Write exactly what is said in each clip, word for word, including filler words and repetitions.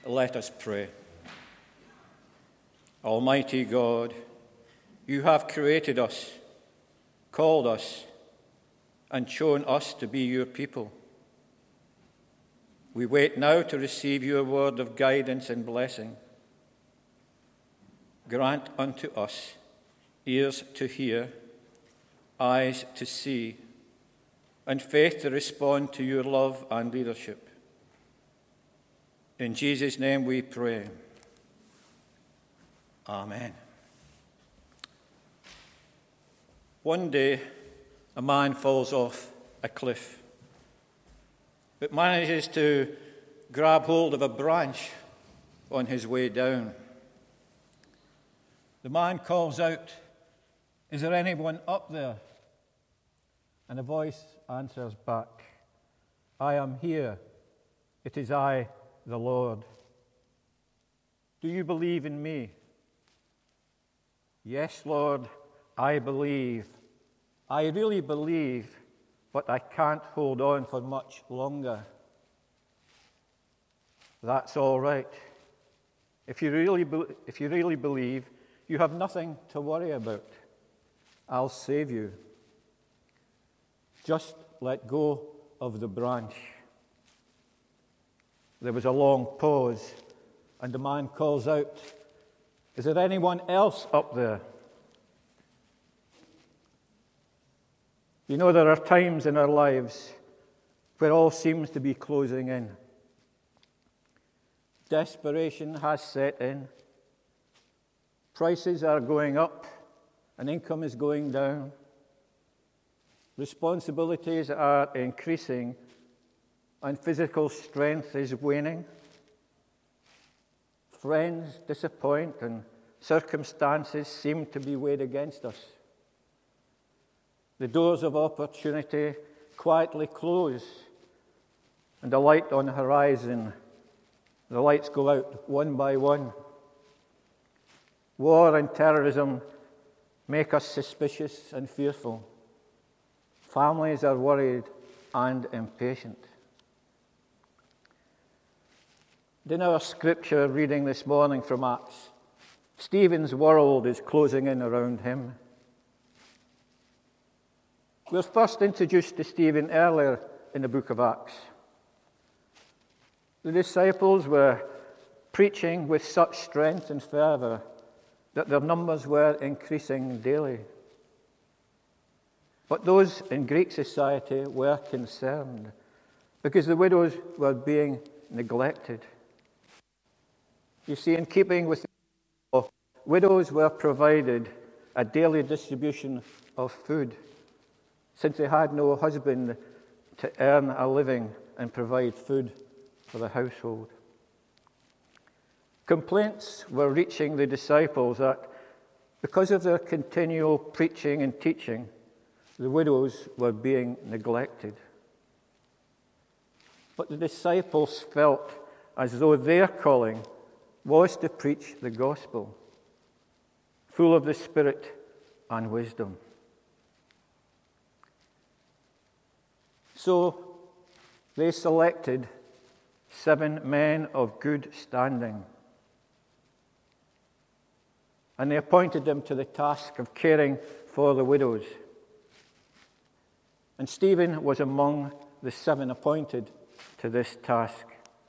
Let us pray. Almighty God, you have created us, called us, and shown us to be your people. We wait now to receive your word of guidance and blessing. Grant unto us ears to hear, eyes to see, and faith to respond to your love and leadership. In Jesus' name we pray. Amen. One day, a man falls off a cliff, but manages to grab hold of a branch on his way down. The man calls out, "Is there anyone up there?" And a voice answers back, "I am here. It is I, the Lord. Do you believe in me?" "Yes, Lord, I believe. I really believe, but I can't hold on for much longer." "That's all right. If you really, be- if you really believe, you have nothing to worry about. I'll save you. Just let go of the branch." There was a long pause, and the man calls out, "Is there anyone else up there?" You know, there are times in our lives where all seems to be closing in. Desperation has set in. Prices are going up, and income is going down. Responsibilities are increasing, and physical strength is waning. Friends disappoint, and circumstances seem to be weighed against us. The doors of opportunity quietly close, and the light on the horizon, the lights go out one by one. War and terrorism make us suspicious and fearful. Families are worried and impatient. In our scripture reading this morning from Acts, Stephen's world is closing in around him. We're first introduced to Stephen earlier in the book of Acts. The disciples were preaching with such strength and fervour that their numbers were increasing daily. But those in Greek society were concerned because the widows were being neglected. You see, in keeping with the law, widows were provided a daily distribution of food, since they had no husband to earn a living and provide food for the household. Complaints were reaching the disciples that because of their continual preaching and teaching, the widows were being neglected. But the disciples felt as though their calling was to preach the gospel, full of the Spirit and wisdom. So they selected seven men of good standing, and they appointed them to the task of caring for the widows. And Stephen was among the seven appointed to this task.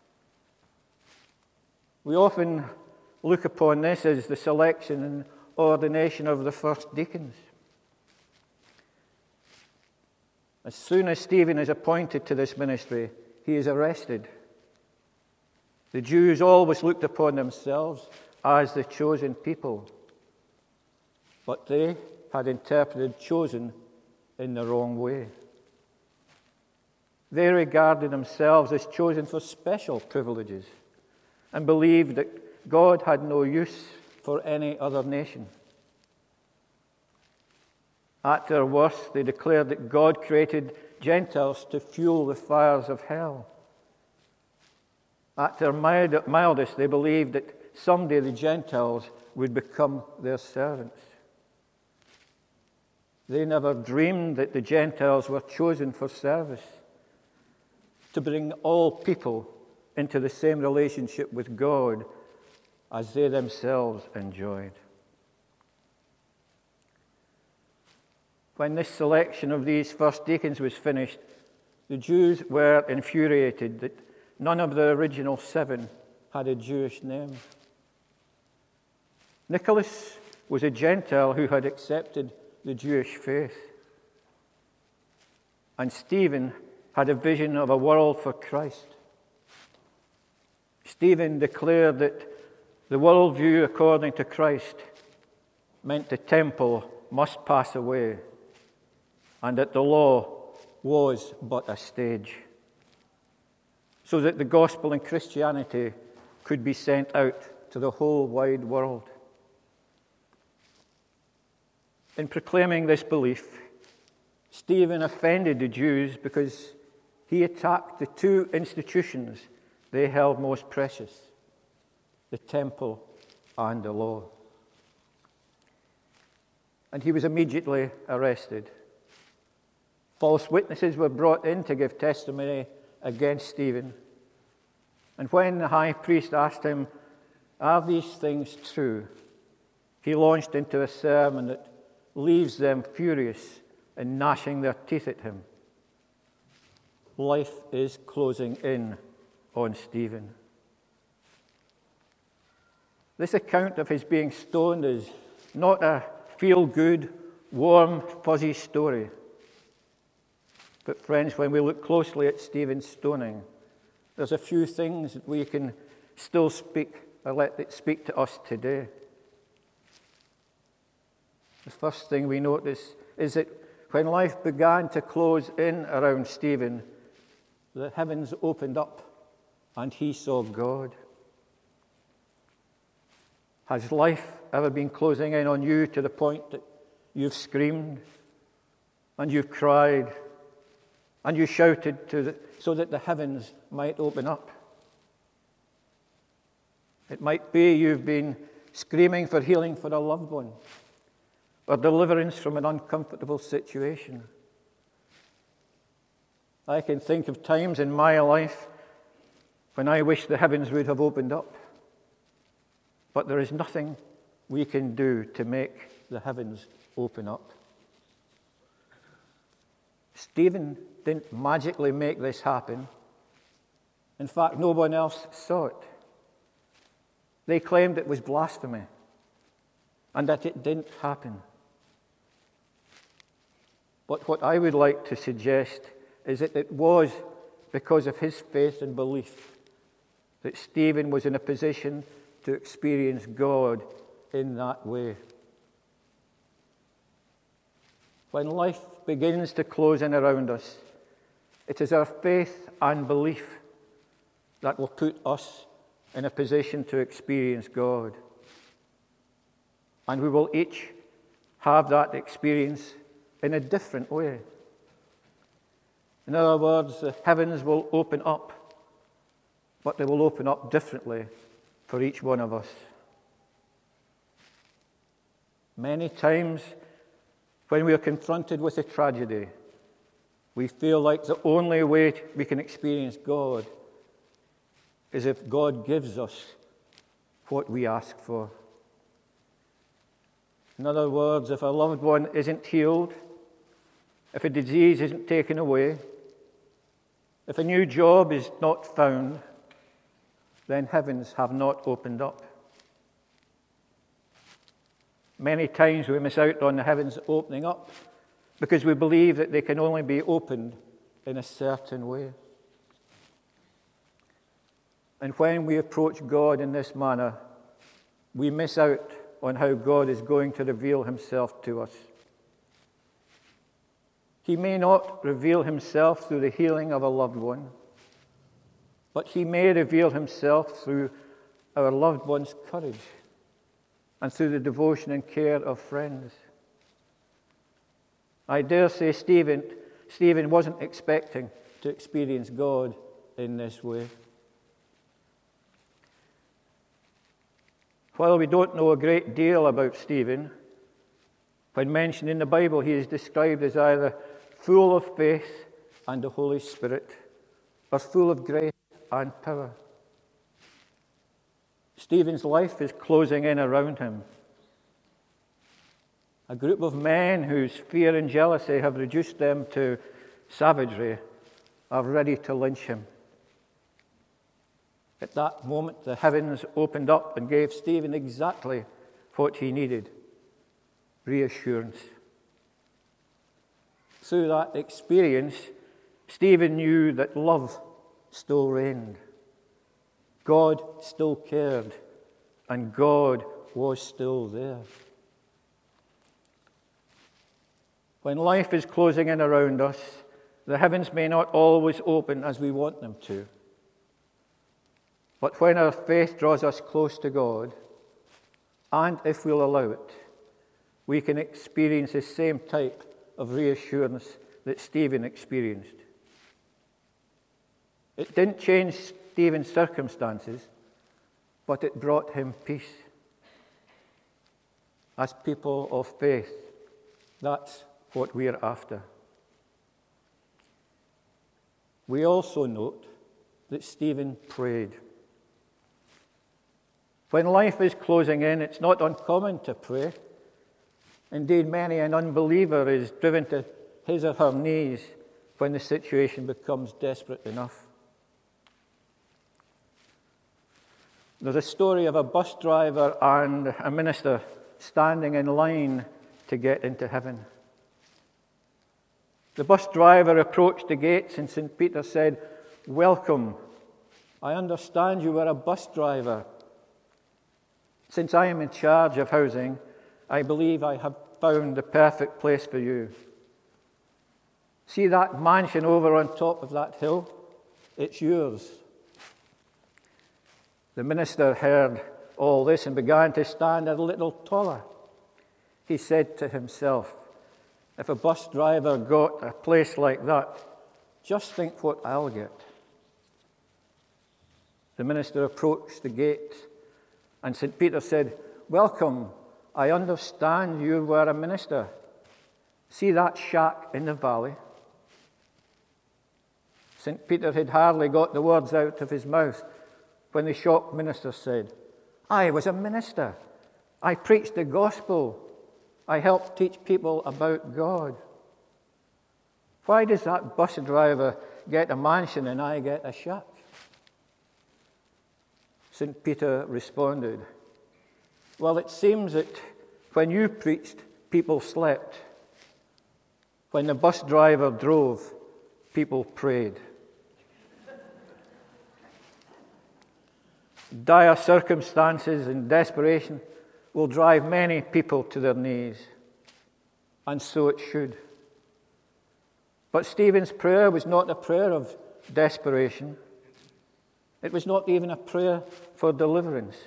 We often look upon this as the selection and ordination of the first deacons. As soon as Stephen is appointed to this ministry, he is arrested. The Jews always looked upon themselves as the chosen people, but they had interpreted chosen in the wrong way. They regarded themselves as chosen for special privileges and believed that God had no use for any other nation. At their worst, they declared that God created Gentiles to fuel the fires of hell. At their mildest, they believed that someday the Gentiles would become their servants. They never dreamed that the Gentiles were chosen for service, to bring all people into the same relationship with God as they themselves enjoyed. When this selection of these first deacons was finished, the Jews were infuriated that none of the original seven had a Jewish name. Nicholas was a Gentile who had accepted the Jewish faith. And Stephen had a vision of a world for Christ. Stephen declared that the worldview according to Christ meant the temple must pass away and that the law was but a stage, so that the gospel and Christianity could be sent out to the whole wide world. In proclaiming this belief, Stephen offended the Jews because he attacked the two institutions they held most precious, the temple and the law. And he was immediately arrested. False witnesses were brought in to give testimony against Stephen. And when the high priest asked him, "Are these things true?" he launched into a sermon that leaves them furious and gnashing their teeth at him. Life is closing in on Stephen. This account of his being stoned is not a feel-good, warm, fuzzy story. But friends, when we look closely at Stephen's stoning, there's a few things that we can still speak, or let it speak to us today. The first thing we notice is that when life began to close in around Stephen, the heavens opened up and he saw God. Has life ever been closing in on you to the point that you've screamed and you've cried and you shouted to the, so that the heavens might open up? It might be you've been screaming for healing for a loved one or deliverance from an uncomfortable situation. I can think of times in my life when I wish the heavens would have opened up. But there is nothing we can do to make the heavens open up. Stephen didn't magically make this happen. In fact, no one else saw it. They claimed it was blasphemy and that it didn't happen. But what I would like to suggest is that it was because of his faith and belief that Stephen was in a position to experience God in that way. When life begins to close in around us, it is our faith and belief that will put us in a position to experience God. And we will each have that experience in a different way. In other words, the heavens will open up, but they will open up differently for each one of us. Many times when we are confronted with a tragedy, we feel like the only way we can experience God is if God gives us what we ask for. In other words, if a loved one isn't healed, if a disease isn't taken away, if a new job is not found, then heavens have not opened up. Many times we miss out on the heavens opening up because we believe that they can only be opened in a certain way. And when we approach God in this manner, we miss out on how God is going to reveal himself to us. He may not reveal himself through the healing of a loved one, but he may reveal himself through our loved one's courage and through the devotion and care of friends. I dare say Stephen, Stephen wasn't expecting to experience God in this way. While we don't know a great deal about Stephen, when mentioned in the Bible, he is described as either full of faith and the Holy Spirit, or full of grace and power. Stephen's life is closing in around him. A group of men whose fear and jealousy have reduced them to savagery are ready to lynch him. At that moment, the heavens opened up and gave Stephen exactly what he needed: reassurance. Through that experience, Stephen knew that love still reigned. God still cared, and God was still there. When life is closing in around us, the heavens may not always open as we want them to. But when our faith draws us close to God, and if we'll allow it, we can experience the same type of reassurance that Stephen experienced. It didn't change Stephen's circumstances, but it brought him peace. As people of faith, that's what we are after. We also note that Stephen prayed. When life is closing in, it's not uncommon to pray. Indeed, many an unbeliever is driven to his or her knees when the situation becomes desperate enough. There's a story of a bus driver and a minister standing in line to get into heaven. The bus driver approached the gates and Saint Peter said, "Welcome. I understand you were a bus driver. Since I am in charge of housing, I believe I have found the perfect place for you. See that mansion over on top of that hill? It's yours." The minister heard all this and began to stand a little taller. He said to himself, "If a bus driver got a place like that, just think what I'll get." The minister approached the gate, and Saint Peter said, "Welcome. I understand you were a minister. See that shack in the valley?" Saint Peter had hardly got the words out of his mouth when the shocked minister said, "I was a minister. I preached the gospel. I helped teach people about God. Why does that bus driver get a mansion and I get a shack?" Saint Peter responded, "Well, it seems that when you preached, people slept. When the bus driver drove, people prayed." Dire circumstances and desperation will drive many people to their knees, and so it should. But Stephen's prayer was not a prayer of desperation. It was not even a prayer for deliverance.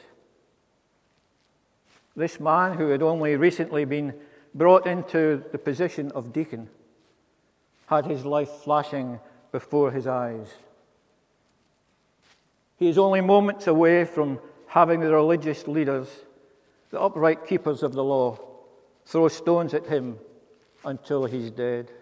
This man, who had only recently been brought into the position of deacon, had his life flashing before his eyes. He is only moments away from having the religious leaders, the upright keepers of the law, throw stones at him until he's dead.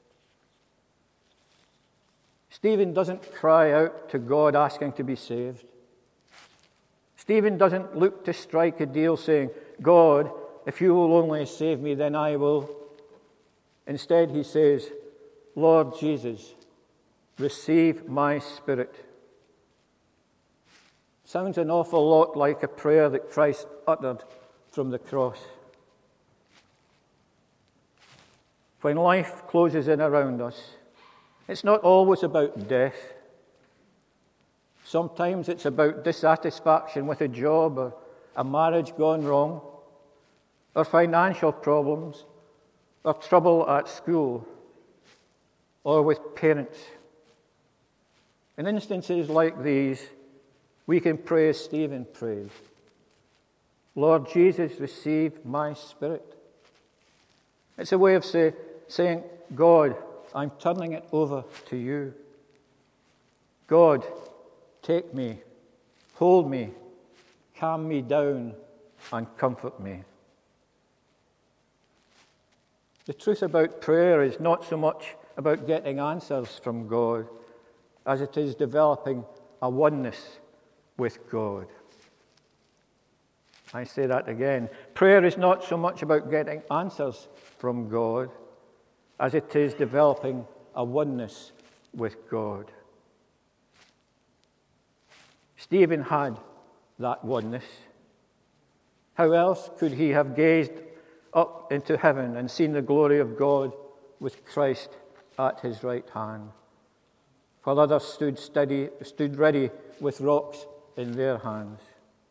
Stephen doesn't cry out to God asking to be saved. Stephen doesn't look to strike a deal saying, "God, if you will only save me, then I will." Instead, he says, "Lord Jesus, receive my spirit." Sounds an awful lot like a prayer that Christ uttered from the cross. When life closes in around us, it's not always about death. Sometimes it's about dissatisfaction with a job or a marriage gone wrong, or financial problems, or trouble at school, or with parents. In instances like these, we can pray as Stephen prayed, "Lord Jesus, receive my spirit." It's a way of say, saying, "God, I'm turning it over to you. God, take me, hold me, calm me down, and comfort me." The truth about prayer is not so much about getting answers from God as it is developing a oneness with God. I say that again. Prayer is not so much about getting answers from God as it is developing a oneness with God. Stephen had that oneness. How else could he have gazed up into heaven and seen the glory of God with Christ at his right hand, while others stood steady, stood ready with rocks in their hands?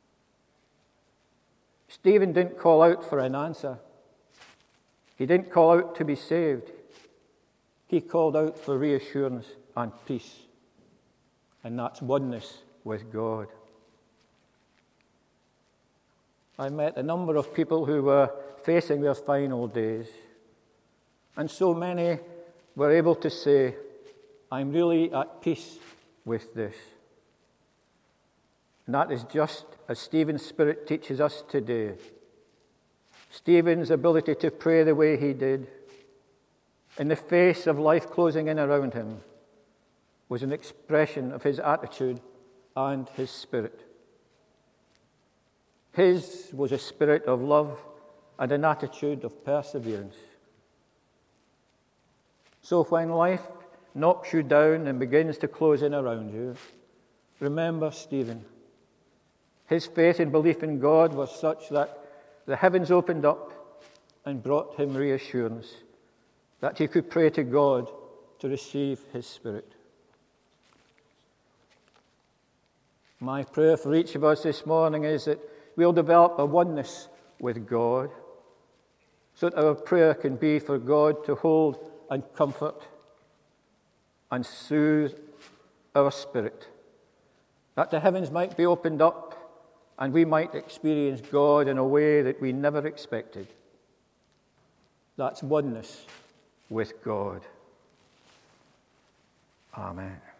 Stephen didn't call out for an answer. He didn't call out to be saved. He called out for reassurance and peace, and that's oneness with God. I met a number of people who were facing their final days, and so many were able to say, I'm really at peace with this. And that is just as Stephen's spirit teaches us today. Stephen's ability to pray the way he did, in the face of life closing in around him, was an expression of his attitude and his spirit. His was a spirit of love and an attitude of perseverance. So when life knocks you down and begins to close in around you, remember Stephen. His faith and belief in God was such that the heavens opened up and brought him reassurance that he could pray to God to receive his Spirit. My prayer for each of us this morning is that we'll develop a oneness with God, so that our prayer can be for God to hold and comfort and soothe our spirit, that the heavens might be opened up and we might experience God in a way that we never expected. That's oneness with God. Amen.